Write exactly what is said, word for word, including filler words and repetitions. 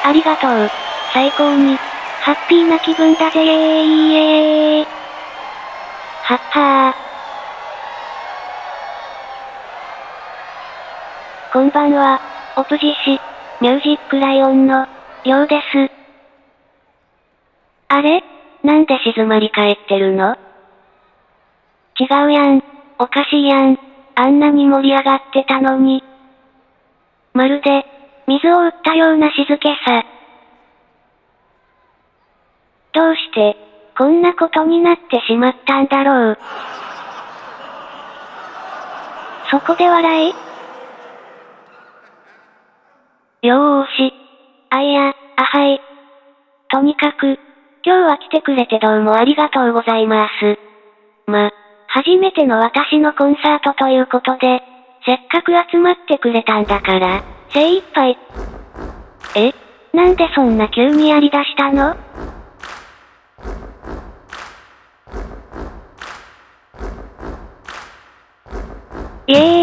ありがとう。最高に、ハッピーな気分だぜーイエーイ。はっはー。こんばんは、オプジシ、ミュージックライオンの、りょうです。あれ？なんで静まり返ってるの？違うやん、おかしいやん、あんなに盛り上がってたのに。まるで、水を打ったような静けさ。どうして、こんなことになってしまったんだろう。そこで笑い？よーし。あいや、あはい。とにかく、今日は来てくれてどうもありがとうございます。ま、初めての私のコンサートということで、せっかく集まってくれたんだから、精一杯。え？なんでそんな急にやり出したの？イエーイ